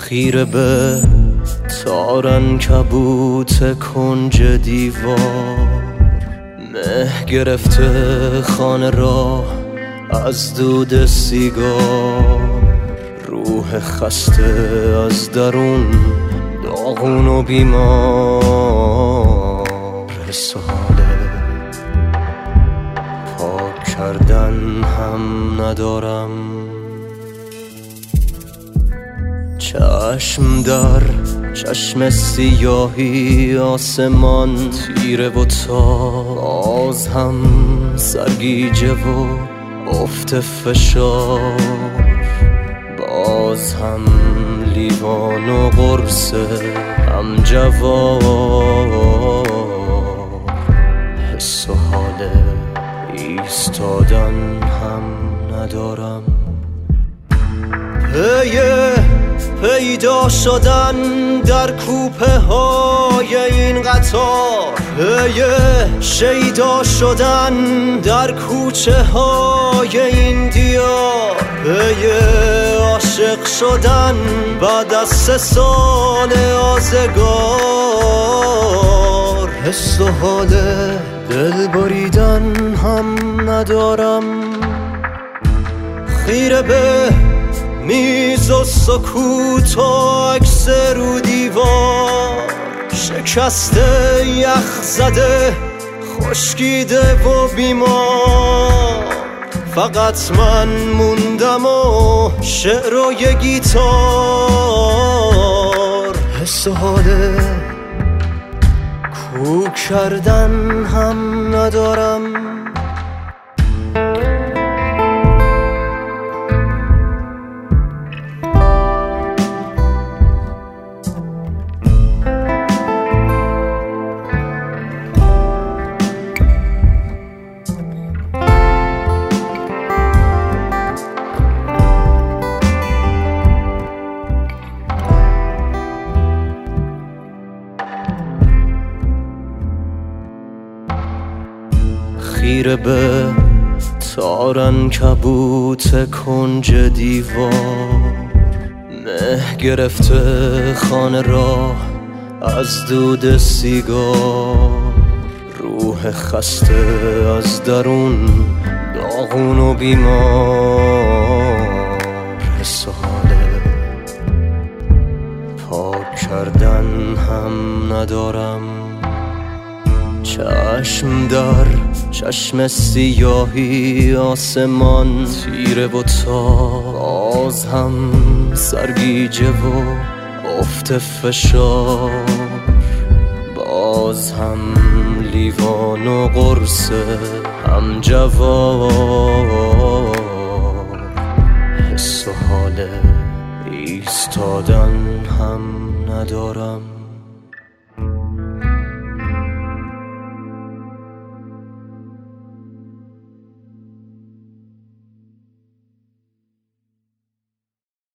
خیره به تارن کبوت کنج دیوار، مه گرفته خانه را از دود سیگار، روح خسته از درون داغون و بیمار، حس و حال پاک کردن هم ندارم. چشم در چشم سیاهی آسمان تیره و باز هم سرگیجه و افت فشار، باز هم لیوان و قرص هم جواب، حس و حال ایستادن هم ندارم. پیدا شدن در کوپه های این قطار، شیدا شدن در کوچه های این دیار، عاشق شدن بعد از 3 سال آزگار، حس و حال دل بریدن هم ندارم. خیره به میز و سکوت و عکس رو دیوار، شکسته یخ زده خشکیده و بیمار، فقط من موندم و شعر و یه گیتار، حس و حال کوک کردن هم ندارم. خیره به تارن کبوت کنج دیوار، مه گرفته خانه را از دود سیگار، روح خسته از درون داغون و بیمار، حس و حال پاک کردن هم ندارم. چشم در چشم سیاهی آسمان تیره و باز هم سرگیجه و افت فشار، باز هم لیوان و قرص هم جواب، حس و حال ایستادن هم ندارم.